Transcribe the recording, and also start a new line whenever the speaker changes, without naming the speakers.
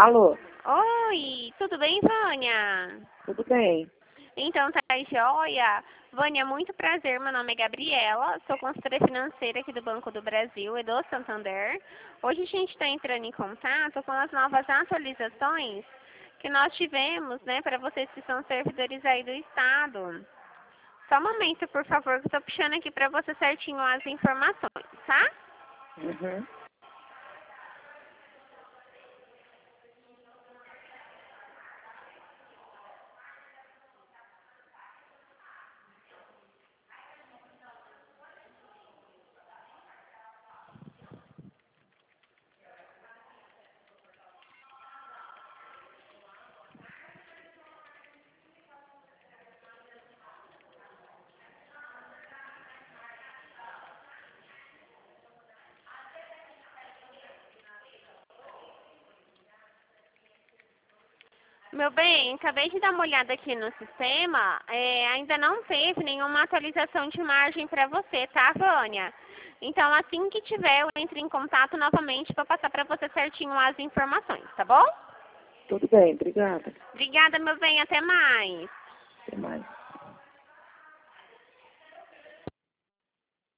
Alô?
Oi, tudo bem, Vânia?
Tudo bem?
Então, tá joia? Vânia, muito prazer, meu nome é Gabriela, sou consultora financeira aqui do Banco do Brasil e do Santander. Hoje a gente está entrando em contato com as novas atualizações que nós tivemos, né, para vocês que são servidores aí do Estado. Só um momento, por favor, que eu estou puxando aqui para você certinho as informações, tá?
Uhum.
Meu bem, acabei de dar uma olhada aqui no sistema, ainda não teve nenhuma atualização de margem para você, tá, Vânia? Então, assim que tiver, eu entro em contato novamente para passar para você certinho as informações, tá bom?
Tudo bem, obrigada.
Obrigada, meu bem, até mais.
Até mais.